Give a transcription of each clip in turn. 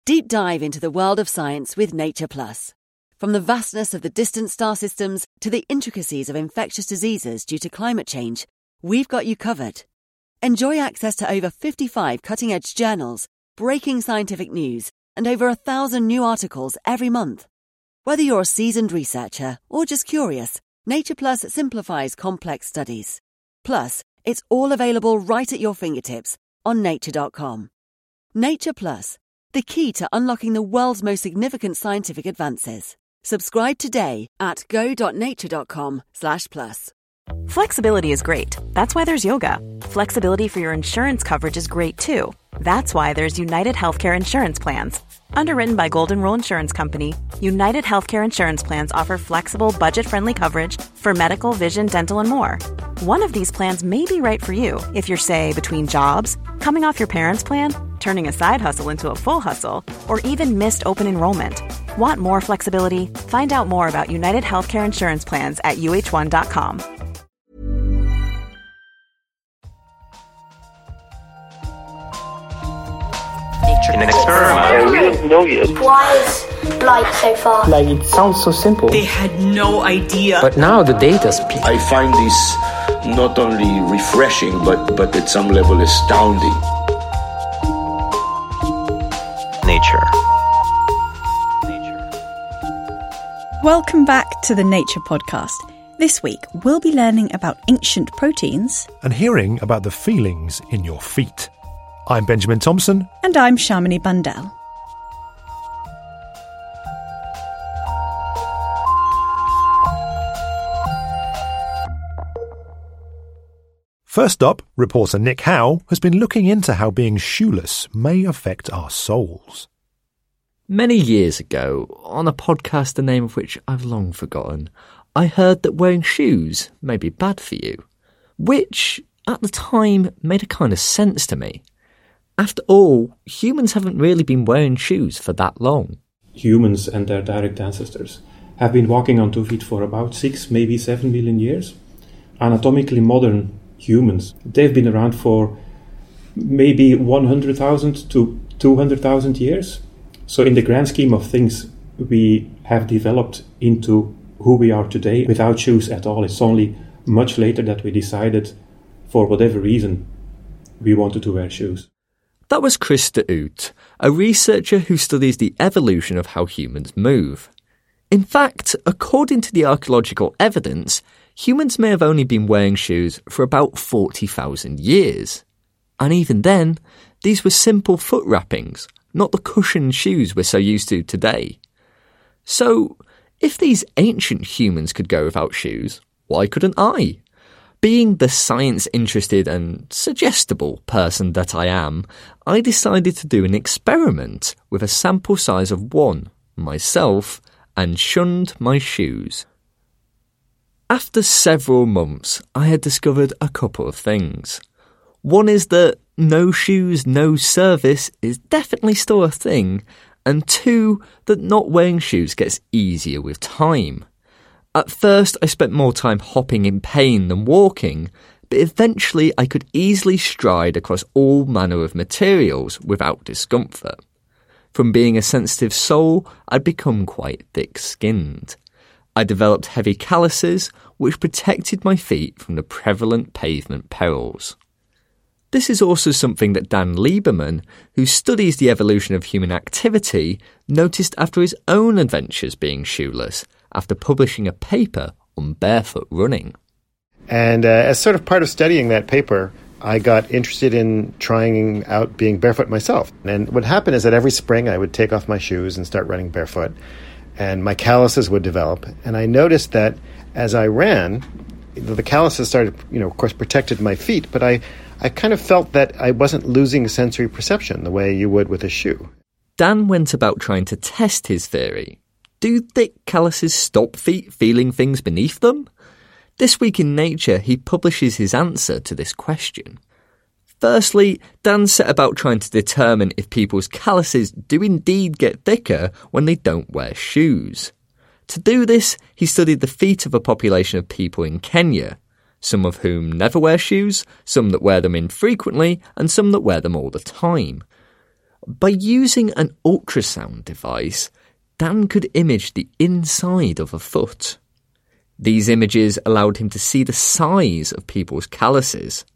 Deep dive into the world of science with Nature Plus. From the vastness of the distant star systems to the intricacies of infectious diseases due to climate change, we've got you covered. Enjoy access to over 55 cutting-edge journals, breaking scientific news, and over 1,000 new articles every month. Whether you're a seasoned researcher or just curious, Nature Plus simplifies complex studies. Plus, it's all available right at your fingertips on nature.com. Nature Plus, the key to unlocking the world's most significant scientific advances. Subscribe today at go.nature.com/plus. Flexibility is great. That's why there's yoga. Flexibility for your insurance coverage is great too. That's why there's United Healthcare Insurance Plans. Underwritten by Golden Rule Insurance Company, United Healthcare Insurance Plans offer flexible, budget-friendly coverage for medical, vision, dental, and more. One of these plans may be right for you if you're, say, between jobs, coming off your parents' plan, turning a side hustle into a full hustle, or even missed open enrollment. Want more flexibility? Find out more about United Healthcare Insurance Plans at uh1.com. In an experiment. We don't know yet. Why is light so far? Like, it sounds so simple. They had no idea. But now the data speaks. I find this not only refreshing, but at some level astounding. Nature. Welcome back to the Nature Podcast. This week, we'll be learning about ancient proteins and hearing about the feelings in your feet. I'm Benjamin Thompson. And I'm Shamini Bundell. First up, reporter Nick Howe has been looking into how being shoeless may affect our souls. Many years ago, on a podcast the name of which I've long forgotten, I heard that wearing shoes may be bad for you, which, at the time, made a kind of sense to me. After all, humans haven't really been wearing shoes for that long. Humans and their direct ancestors have been walking on 2 feet for about 6, maybe 7 million years. Anatomically modern humans, they've been around for maybe 100,000 to 200,000 years. So in the grand scheme of things, we have developed into who we are today without shoes at all. It's only much later that we decided, for whatever reason, we wanted to wear shoes. That was Chris de Hoodt, a researcher who studies the evolution of how humans move. In fact, according to the archaeological evidence, humans may have only been wearing shoes for about 40,000 years. And even then, these were simple foot wrappings, not the cushioned shoes we're so used to today. So, if these ancient humans could go without shoes, why couldn't I? Being the science-interested and suggestible person that I am, I decided to do an experiment with a sample size of 1, myself, and shunned my shoes. After several months, I had discovered a couple of things. One is that no shoes, no service is definitely still a thing, and 2, that not wearing shoes gets easier with time. At first, I spent more time hopping in pain than walking, but eventually I could easily stride across all manner of materials without discomfort. From being a sensitive sole, I'd become quite thick-skinned. I developed heavy calluses, which protected my feet from the prevalent pavement perils. This is also something that Dan Lieberman, who studies the evolution of human activity, noticed after his own adventures being shoeless, after publishing a paper on barefoot running. And as sort of part of studying that paper, I got interested in trying out being barefoot myself. And what happened is that every spring I would take off my shoes and start running barefoot, and my calluses would develop. And I noticed that as I ran, the calluses started, of course, protected my feet, but I kind of felt that I wasn't losing sensory perception the way you would with a shoe. Dan went about trying to test his theory. Do thick calluses stop feet feeling things beneath them? This week in Nature, he publishes his answer to this question. Firstly, Dan set about trying to determine if people's calluses do indeed get thicker when they don't wear shoes. To do this, he studied the feet of a population of people in Kenya, some of whom never wear shoes, some that wear them infrequently, and some that wear them all the time. By using an ultrasound device, Dan could image the inside of a foot. These images allowed him to see the size of people's calluses.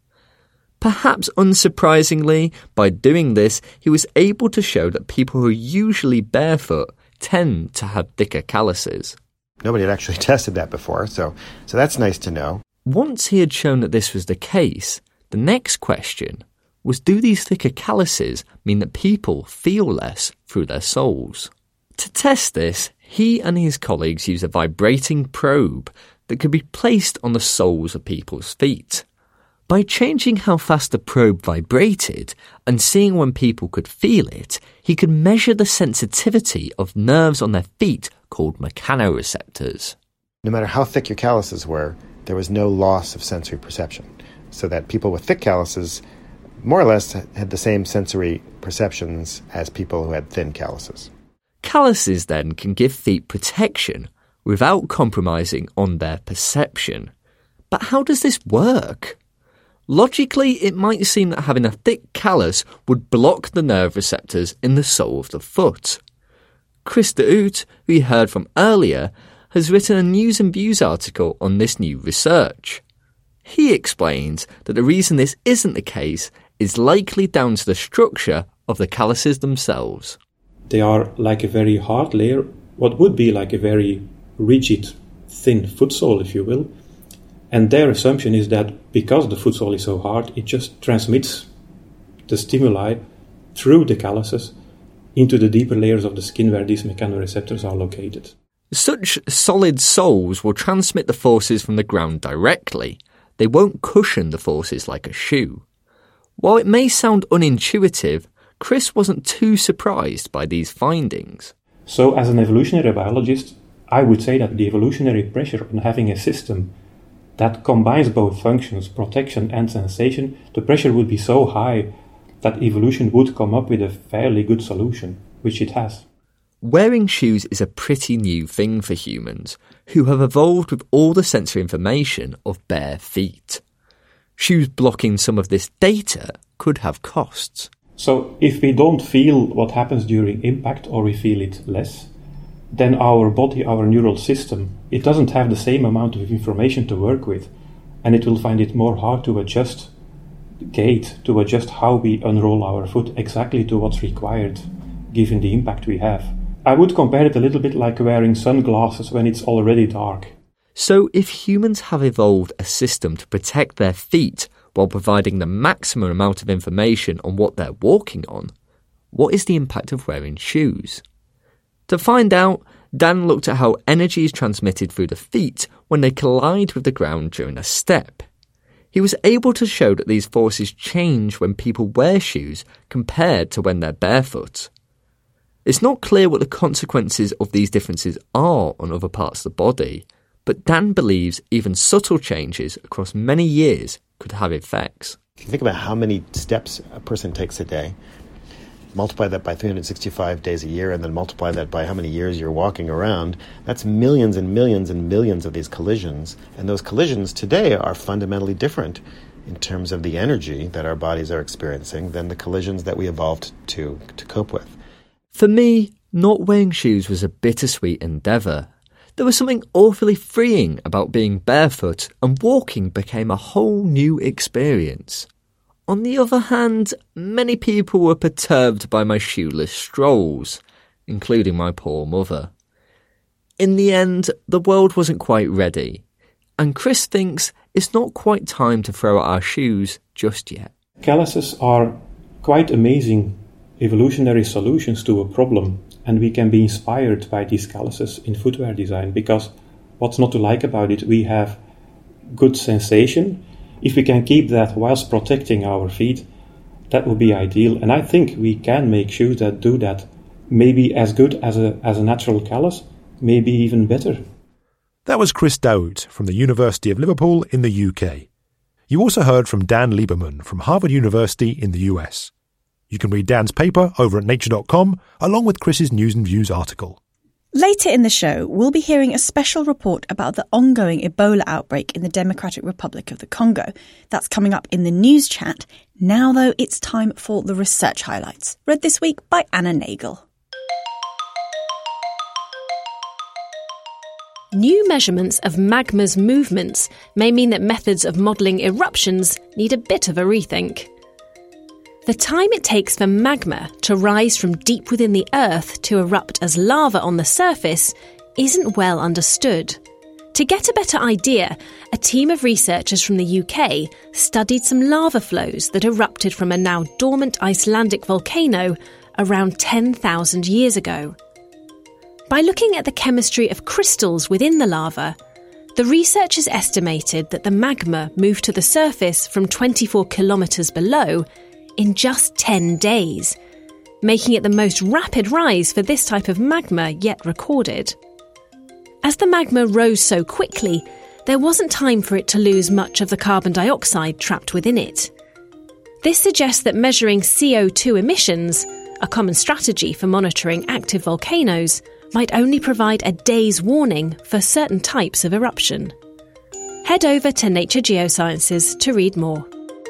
Perhaps unsurprisingly, by doing this, he was able to show that people who are usually barefoot tend to have thicker calluses. Nobody had actually tested that before, so that's nice to know. Once he had shown that this was the case, the next question was, do these thicker calluses mean that people feel less through their soles? To test this, he and his colleagues used a vibrating probe that could be placed on the soles of people's feet. By changing how fast the probe vibrated and seeing when people could feel it, he could measure the sensitivity of nerves on their feet called mechanoreceptors. No matter how thick your calluses were, there was no loss of sensory perception, so that people with thick calluses more or less had the same sensory perceptions as people who had thin calluses. Calluses then can give feet protection without compromising on their perception. But how does this work? Logically, it might seem that having a thick callus would block the nerve receptors in the sole of the foot. Chris de Hoodt, who we heard from earlier, has written a News and Views article on this new research. He explains that the reason this isn't the case is likely down to the structure of the calluses themselves. They are like a very hard layer, what would be like a very rigid, thin foot sole, if you will. And their assumption is that because the foot sole is so hard, it just transmits the stimuli through the calluses into the deeper layers of the skin where these mechanoreceptors are located. Such solid soles will transmit the forces from the ground directly. They won't cushion the forces like a shoe. While it may sound unintuitive, Chris wasn't too surprised by these findings. So as an evolutionary biologist, I would say that the evolutionary pressure on having a system that combines both functions, protection and sensation, the pressure would be so high that evolution would come up with a fairly good solution, which it has. Wearing shoes is a pretty new thing for humans, who have evolved with all the sensory information of bare feet. Shoes blocking some of this data could have costs. So if we don't feel what happens during impact, or we feel it less, then our body, our neural system, it doesn't have the same amount of information to work with, and it will find it more hard to adjust gait, to adjust how we unroll our foot exactly to what's required given the impact we have. I would compare it a little bit like wearing sunglasses when it's already dark. So if humans have evolved a system to protect their feet while providing the maximum amount of information on what they're walking on, what is the impact of wearing shoes? To find out, Dan looked at how energy is transmitted through the feet when they collide with the ground during a step. He was able to show that these forces change when people wear shoes compared to when they're barefoot. It's not clear what the consequences of these differences are on other parts of the body, but Dan believes even subtle changes across many years could have effects. If you think about how many steps a person takes a day, multiply that by 365 days a year, and then multiply that by how many years you're walking around, that's millions and millions and millions of these collisions. And those collisions today are fundamentally different in terms of the energy that our bodies are experiencing than the collisions that we evolved to cope with. For me, not wearing shoes was a bittersweet endeavour. There was something awfully freeing about being barefoot, and walking became a whole new experience. On the other hand, many people were perturbed by my shoeless strolls, including my poor mother. In the end, the world wasn't quite ready, and Chris thinks it's not quite time to throw out our shoes just yet. Calluses are quite amazing evolutionary solutions to a problem, and we can be inspired by these calluses in footwear design, because what's not to like about it, we have good sensation. If we can keep that whilst protecting our feet, that would be ideal. And I think we can make shoes that do that, maybe as good as a natural callus, maybe even better. That was Chris de Hoodt from the University of Liverpool in the UK. You also heard from Dan Lieberman from Harvard University in the US. You can read Dan's paper over at nature.com, along with Chris's News and Views article. Later in the show, we'll be hearing a special report about the ongoing Ebola outbreak in the Democratic Republic of the Congo. That's coming up in the news chat. Now, though, it's time for the research highlights, read this week by Anna Nagel. New measurements of magma's movements may mean that methods of modelling eruptions need a bit of a rethink. The time it takes for magma to rise from deep within the Earth to erupt as lava on the surface isn't well understood. To get a better idea, a team of researchers from the UK studied some lava flows that erupted from a now dormant Icelandic volcano around 10,000 years ago. By looking at the chemistry of crystals within the lava, the researchers estimated that the magma moved to the surface from 24 kilometres below in just 10 days, making it the most rapid rise for this type of magma yet recorded. As the magma rose so quickly, there wasn't time for it to lose much of the carbon dioxide trapped within it. This suggests that measuring CO2 emissions, a common strategy for monitoring active volcanoes, might only provide a day's warning for certain types of eruption. Head over to Nature Geosciences to read more.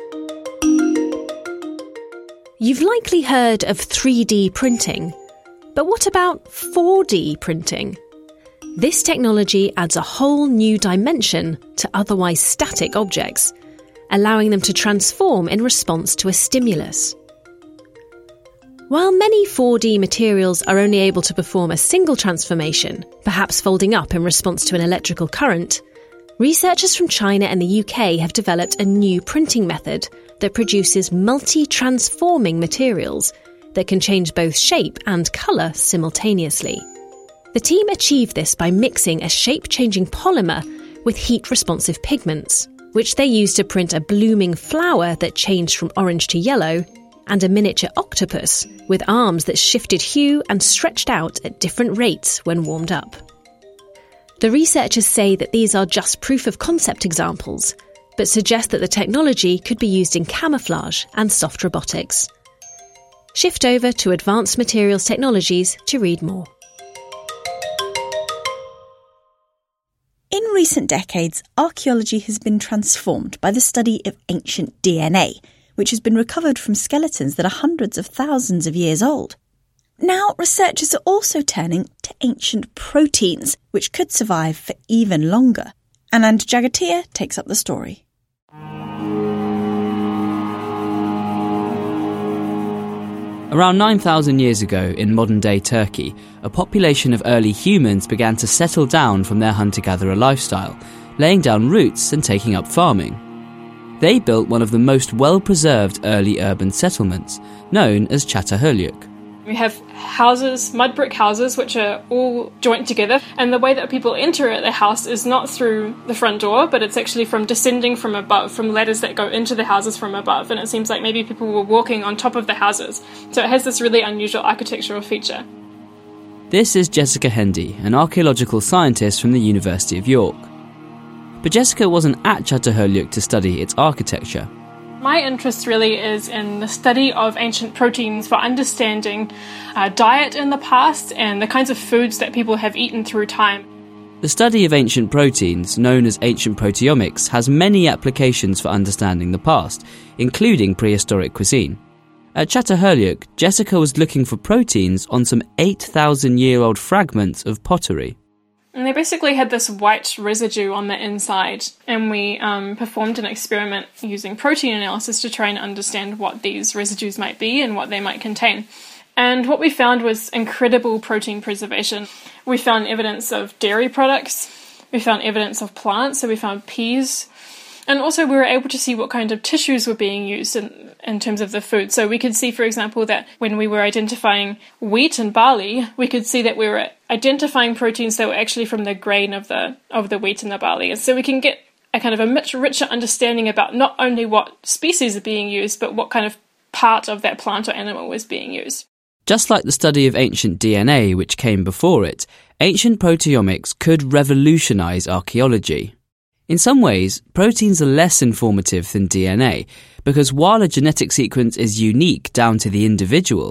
You've likely heard of 3D printing, but what about 4D printing? This technology adds a whole new dimension to otherwise static objects, allowing them to transform in response to a stimulus. While many 4D materials are only able to perform a single transformation, perhaps folding up in response to an electrical current, researchers from China and the UK have developed a new printing method that produces multi-transforming materials that can change both shape and colour simultaneously. The team achieved this by mixing a shape-changing polymer with heat-responsive pigments, which they used to print a blooming flower that changed from orange to yellow, and a miniature octopus with arms that shifted hue and stretched out at different rates when warmed up. The researchers say that these are just proof-of-concept examples, but suggest that the technology could be used in camouflage and soft robotics. Shift over to Advanced Materials Technologies to read more. In recent decades, archaeology has been transformed by the study of ancient DNA, which has been recovered from skeletons that are hundreds of thousands of years old. Now, researchers are also turning to ancient proteins, which could survive for even longer. Anand Jagatia takes up the story. Around 9,000 years ago in modern-day Turkey, a population of early humans began to settle down from their hunter-gatherer lifestyle, laying down roots and taking up farming. They built one of the most well-preserved early urban settlements, known as Çatalhöyük. We have houses, mud brick houses, which are all joined together, and the way that people enter the house is not through the front door, but it's actually from descending from above, from ladders that go into the houses from above, and it seems like maybe people were walking on top of the houses. So it has this really unusual architectural feature. This is Jessica Hendy, an archaeological scientist from the University of York. But Jessica wasn't at Çatalhöyük to study its architecture. My interest really is in the study of ancient proteins for understanding diet in the past and the kinds of foods that people have eaten through time. The study of ancient proteins, known as ancient proteomics, has many applications for understanding the past, including prehistoric cuisine. At Çatalhöyük, Jessica was looking for proteins on some 8,000-year-old fragments of pottery. And they basically had this white residue on the inside, and we performed an experiment using protein analysis to try and understand what these residues might be and what they might contain. And what we found was incredible protein preservation. We found evidence of dairy products, we found evidence of plants, so we found peas, and also we were able to see what kind of tissues were being used in terms of the food. So we could see, for example, that when we were identifying wheat and barley, we could see that we were identifying proteins that were actually from the grain of the wheat and the barley. And so we can get a kind of a much richer understanding about not only what species are being used, but what kind of part of that plant or animal was being used. Just like the study of ancient DNA, which came before it, ancient proteomics could revolutionise archaeology. In some ways, proteins are less informative than DNA, because while a genetic sequence is unique down to the individual,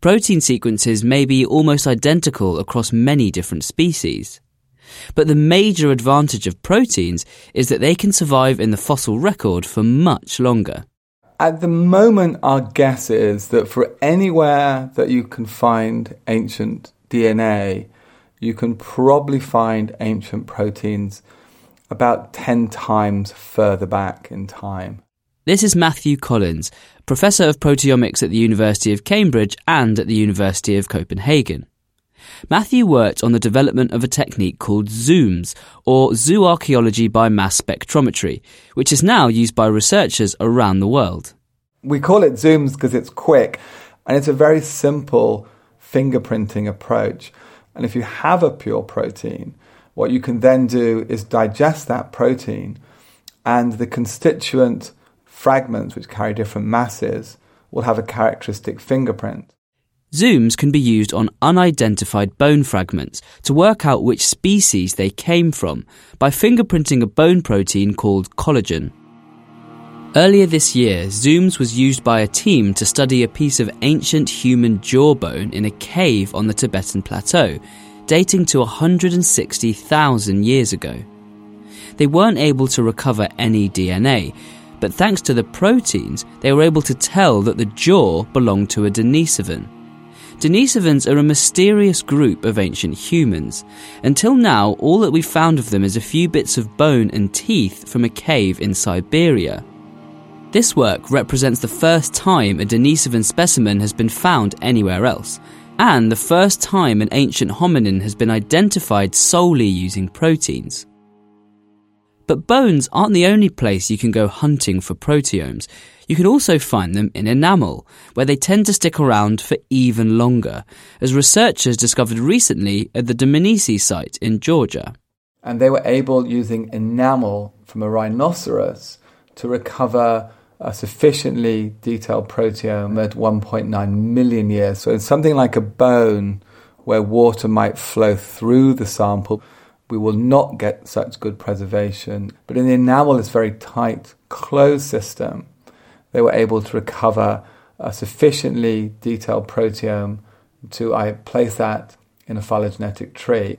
Protein sequences may be almost identical across many different species. But the major advantage of proteins is that they can survive in the fossil record for much longer. At the moment, our guess is that for anywhere that you can find ancient DNA, you can probably find ancient proteins about 10 times further back in time. This is Matthew Collins, Professor of Proteomics at the University of Cambridge and at the University of Copenhagen. Matthew worked on the development of a technique called ZOOMS, or zooarchaeology by mass spectrometry, which is now used by researchers around the world. We call it ZOOMS because it's quick, and it's a very simple fingerprinting approach. And if you have a pure protein, what you can then do is digest that protein, and the constituent fragments, which carry different masses, will have a characteristic fingerprint. ZOOMS can be used on unidentified bone fragments to work out which species they came from by fingerprinting a bone protein called collagen. Earlier this year, ZOOMS was used by a team to study a piece of ancient human jawbone in a cave on the Tibetan Plateau, dating to 160,000 years ago. They weren't able to recover any DNA, but thanks to the proteins, they were able to tell that the jaw belonged to a Denisovan. Denisovans are a mysterious group of ancient humans. Until now, all that we've found of them is a few bits of bone and teeth from a cave in Siberia. This work represents the first time a Denisovan specimen has been found anywhere else, and the first time an ancient hominin has been identified solely using proteins. But bones aren't the only place you can go hunting for proteomes. You can also find them in enamel, where they tend to stick around for even longer, as researchers discovered recently at the Dmanisi site in Georgia. And they were able, using enamel from a rhinoceros, to recover a sufficiently detailed proteome at 1.9 million years. So it's something like a bone where water might flow through the sample. We will not get such good preservation. But in the enamel, it's a very tight, closed system. They were able to recover a sufficiently detailed proteome to place that in a phylogenetic tree.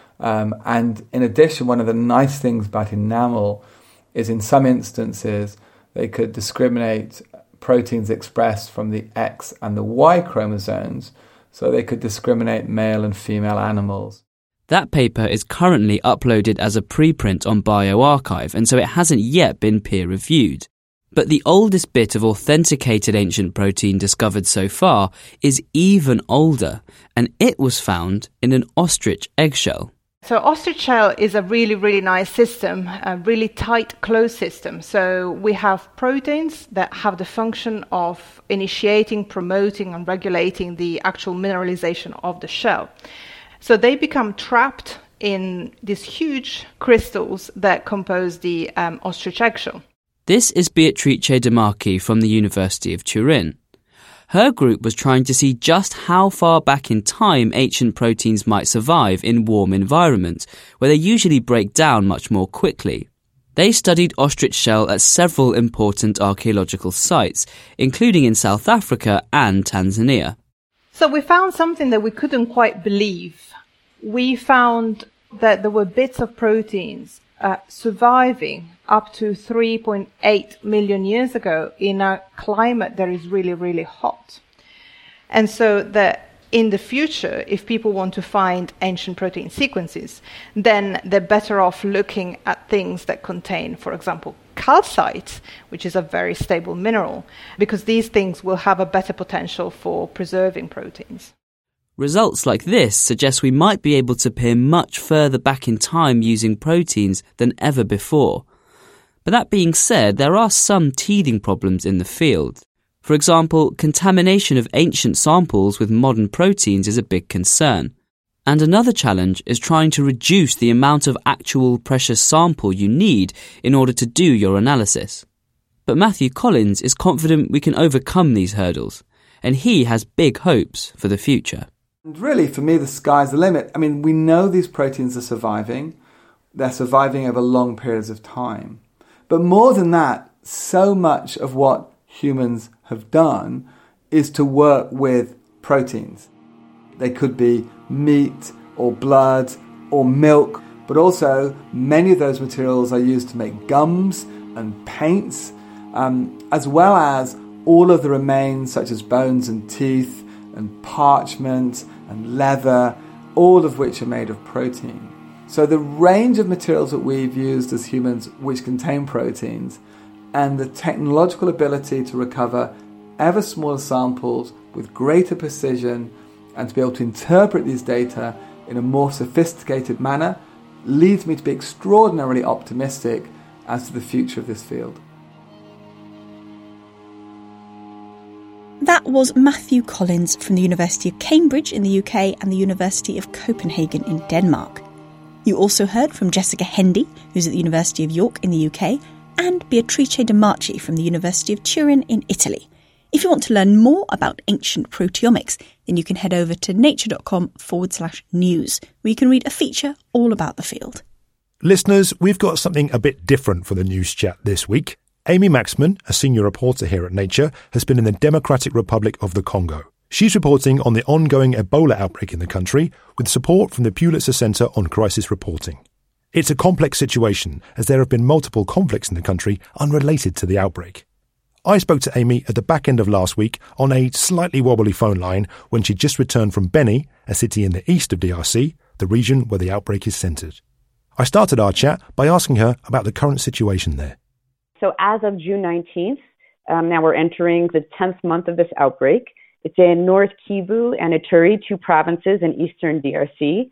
And in addition, one of the nice things about enamel is in some instances they could discriminate proteins expressed from the X and the Y chromosomes, so they could discriminate male and female animals. That paper is currently uploaded as a preprint on bioRxiv, and so it hasn't yet been peer-reviewed. But the oldest bit of authenticated ancient protein discovered so far is even older, and it was found in an ostrich eggshell. So ostrich shell is a really, really nice system, a really tight, closed system. So we have proteins that have the function of initiating, promoting, and regulating the actual mineralization of the shell. So they become trapped in these huge crystals that compose the ostrich eggshell. This is Beatrice De Marchi from the University of Turin. Her group was trying to see just how far back in time ancient proteins might survive in warm environments, where they usually break down much more quickly. They studied ostrich shell at several important archaeological sites, including in South Africa and Tanzania. So we found something that we couldn't quite believe. We found that there were bits of proteins surviving up to 3.8 million years ago in a climate that is really, really hot. And so that in the future, if people want to find ancient protein sequences, then they're better off looking at things that contain, for example, calcite, which is a very stable mineral, because these things will have a better potential for preserving proteins. Results like this suggest we might be able to peer much further back in time using proteins than ever before. But that being said, there are some teething problems in the field. For example, contamination of ancient samples with modern proteins is a big concern. And another challenge is trying to reduce the amount of actual precious sample you need in order to do your analysis. But Matthew Collins is confident we can overcome these hurdles, and he has big hopes for the future. And really, for me, the sky's the limit. I mean, we know these proteins are surviving. They're surviving over long periods of time. But more than that, so much of what humans have done is to work with proteins. They could be meat or blood or milk, but also many of those materials are used to make gums and paints, as well as all of the remains such as bones and teeth and parchment and leather, all of which are made of protein. So the range of materials that we've used as humans which contain proteins, and the technological ability to recover ever smaller samples with greater precision and to be able to interpret these data in a more sophisticated manner, leads me to be extraordinarily optimistic as to the future of this field. That was Matthew Collins from the University of Cambridge in the UK and the University of Copenhagen in Denmark. You also heard from Jessica Hendy, who's at the University of York in the UK, and Beatrice De Marchi from the University of Turin in Italy. If you want to learn more about ancient proteomics, then you can head over to nature.com/news, where you can read a feature all about the field. Listeners, we've got something a bit different for the news chat this week. Amy Maxman, a senior reporter here at Nature, has been in the Democratic Republic of the Congo. She's reporting on the ongoing Ebola outbreak in the country with support from the Pulitzer Center on Crisis Reporting. It's a complex situation as there have been multiple conflicts in the country unrelated to the outbreak. I spoke to Amy at the back end of last week on a slightly wobbly phone line when she just returned from Beni, a city in the east of DRC, the region where the outbreak is centred. I started our chat by asking her about the current situation there. So as of June 19th, now we're entering the 10th month of this outbreak. It's in North Kivu and Ituri, two provinces in eastern DRC.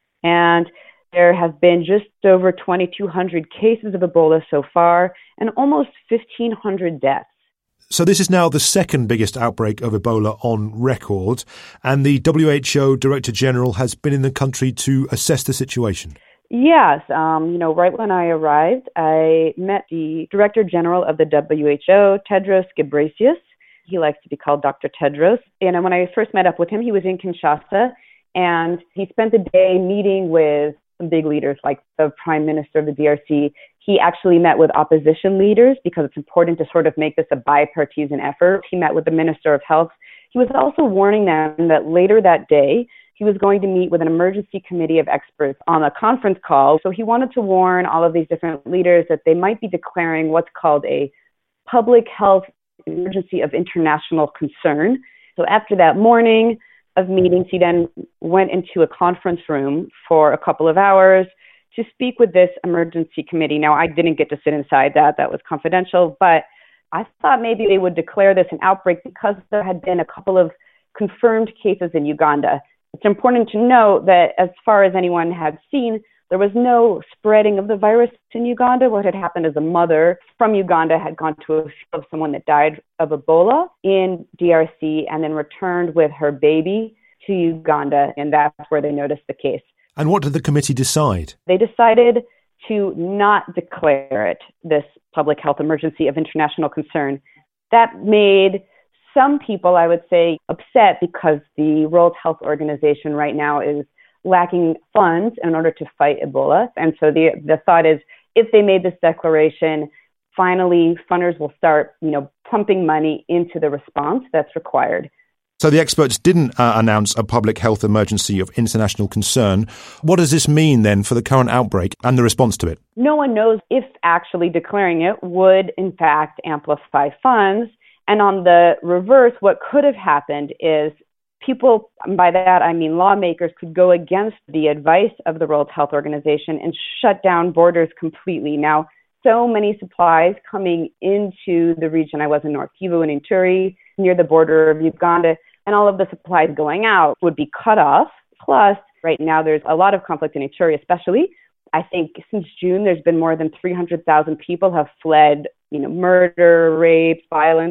And there have been just over 2,200 cases of Ebola so far and almost 1,500 deaths. So this is now the second biggest outbreak of Ebola on record, and the WHO Director General has been in the country to assess the situation. Yes. Right when I arrived, I met the Director General of the WHO, Tedros Ghebreyesus. He likes to be called Dr. Tedros. And when I first met up with him, he was in Kinshasa, and he spent the day meeting with some big leaders like the Prime Minister of the DRC. He actually met with opposition leaders because it's important to sort of make this a bipartisan effort. He met with the Minister of Health. He was also warning them that later that day, he was going to meet with an emergency committee of experts on a conference call. So he wanted to warn all of these different leaders that they might be declaring what's called a public health emergency of international concern. So after that morning of meetings, he then went into a conference room for a couple of hours to speak with this emergency committee. Now, I didn't get to sit inside that. That was confidential. But I thought maybe they would declare this an outbreak because there had been a couple of confirmed cases in Uganda. It's important to note that as far as anyone had seen, there was no spreading of the virus in Uganda. What had happened is a mother from Uganda had gone to a field of someone that died of Ebola in DRC and then returned with her baby to Uganda, and that's where they noticed the case. And what did the committee decide? They decided to not declare it this public health emergency of international concern. That made some people, I would say, upset because the World Health Organization right now is lacking funds in order to fight Ebola. And so the thought is if they made this declaration, finally funders will start, pumping money into the response that's required. So the experts didn't announce a public health emergency of international concern. What does this mean then for the current outbreak and the response to it? No one knows if actually declaring it would, in fact, amplify funds. And on the reverse, what could have happened is people, by that I mean lawmakers, could go against the advice of the World Health Organization and shut down borders completely. Now, so many supplies coming into the region. I was in North Kivu and Ituri, near the border of Uganda, and all of the supplies going out would be cut off. Plus, right now there's a lot of conflict in Ituri, especially. I think since June, there's been more than 300,000 people have fled, murder, rape, violence.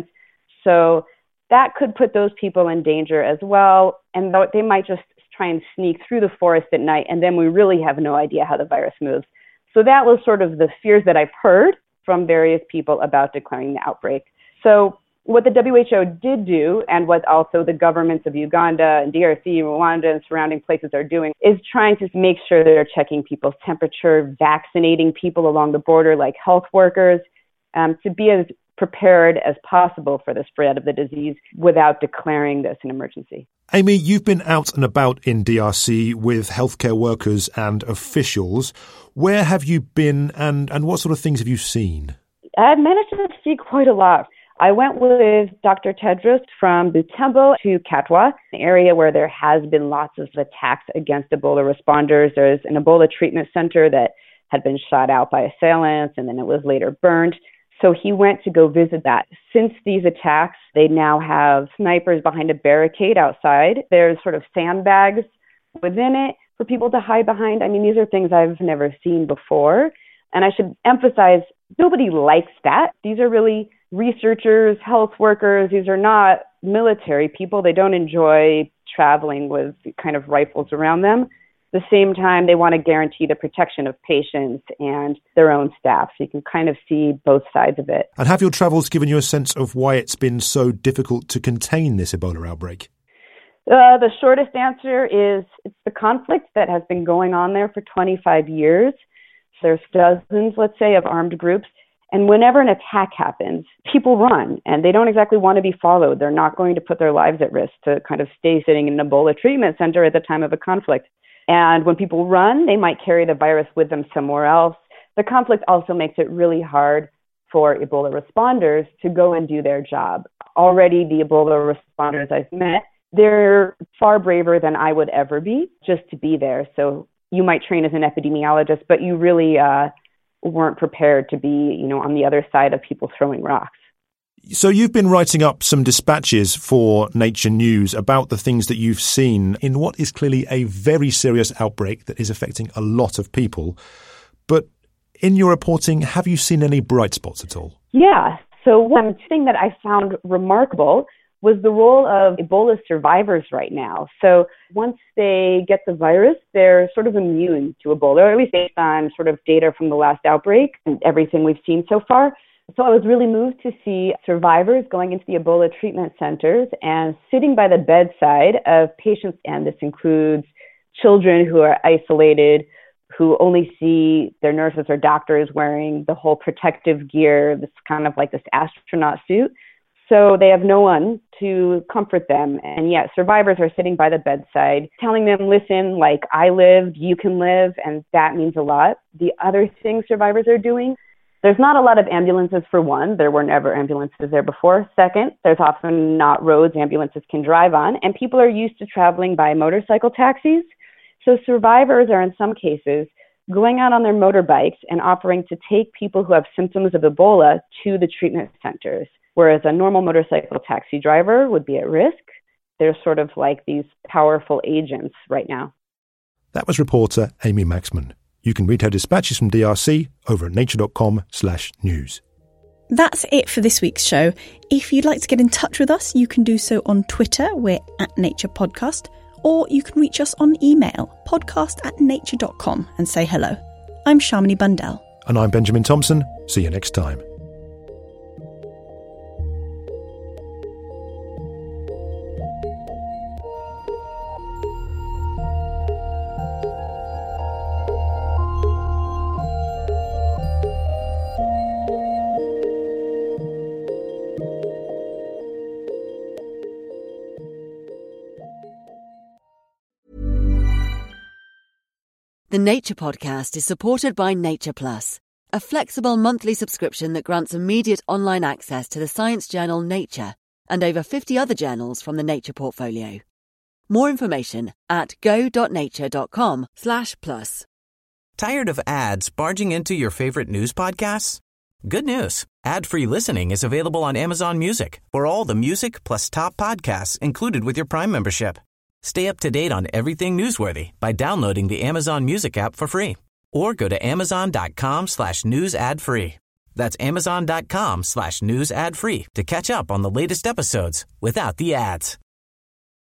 So that could put those people in danger as well. And they might just try and sneak through the forest at night, and then we really have no idea how the virus moves. So that was sort of the fears that I've heard from various people about declaring the outbreak. So what the WHO did do, and what also the governments of Uganda and DRC, Rwanda, and surrounding places are doing, is trying to make sure they're checking people's temperature, vaccinating people along the border like health workers, to be as prepared as possible for the spread of the disease without declaring this an emergency. Amy, you've been out and about in DRC with healthcare workers and officials. Where have you been and what sort of things have you seen? I've managed to see quite a lot. I went with Dr. Tedros from Butembo to Katwa, an area where there has been lots of attacks against Ebola responders. There's an Ebola treatment center that had been shot out by assailants, and then it was later burned. So he went to go visit that. Since these attacks, they now have snipers behind a barricade outside. There's sort of sandbags within it for people to hide behind. I mean, these are things I've never seen before. And I should emphasize, nobody likes that. These are really researchers, health workers. These are not military people. They don't enjoy traveling with kind of rifles around them. At the same time, they want to guarantee the protection of patients and their own staff. So you can kind of see both sides of it. And have your travels given you a sense of why it's been so difficult to contain this Ebola outbreak? The shortest answer is it's the conflict that has been going on there for 25 years. There's dozens, let's say, of armed groups. And whenever an attack happens, people run, and they don't exactly want to be followed. They're not going to put their lives at risk to kind of stay sitting in an Ebola treatment center at the time of a conflict. And when people run, they might carry the virus with them somewhere else. The conflict also makes it really hard for Ebola responders to go and do their job. Already, the Ebola responders I've met, they're far braver than I would ever be just to be there. So you might train as an epidemiologist, but you really weren't prepared to be, on the other side of people throwing rocks. So you've been writing up some dispatches for Nature News about the things that you've seen in what is clearly a very serious outbreak that is affecting a lot of people. But in your reporting, have you seen any bright spots at all? Yeah. So one thing that I found remarkable was the role of Ebola survivors right now. So once they get the virus, they're sort of immune to Ebola, or at least based on sort of data from the last outbreak and everything we've seen so far. So I was really moved to see survivors going into the Ebola treatment centers and sitting by the bedside of patients, and this includes children who are isolated, who only see their nurses or doctors wearing the whole protective gear, this kind of like this astronaut suit. So they have no one to comfort them. And yet survivors are sitting by the bedside telling them, listen, like I lived, you can live. And that means a lot. The other thing survivors are doing, there's not a lot of ambulances for one. There were never ambulances there before. Second, there's often not roads ambulances can drive on. And people are used to traveling by motorcycle taxis. So survivors are in some cases going out on their motorbikes and offering to take people who have symptoms of Ebola to the treatment centers. Whereas a normal motorcycle taxi driver would be at risk. They're sort of like these powerful agents right now. That was reporter Amy Maxman. You can read her dispatches from DRC over at nature.com/news. That's it for this week's show. If you'd like to get in touch with us, you can do so on Twitter. We're at Nature Podcast. Or you can reach us on email, podcast@nature.com, and say hello. I'm Shamini Bundell. And I'm Benjamin Thompson. See you next time. The Nature Podcast is supported by Nature Plus, a flexible monthly subscription that grants immediate online access to the science journal Nature and over 50 other journals from the Nature portfolio. More information at go.nature.com/plus. Tired of ads barging into your favorite news podcasts? Good news. Ad-free listening is available on Amazon Music for all the music plus top podcasts included with your Prime membership. Stay up to date on everything newsworthy by downloading the Amazon Music app for free or go to amazon.com/news ad free. That's amazon.com/news ad free to catch up on the latest episodes without the ads.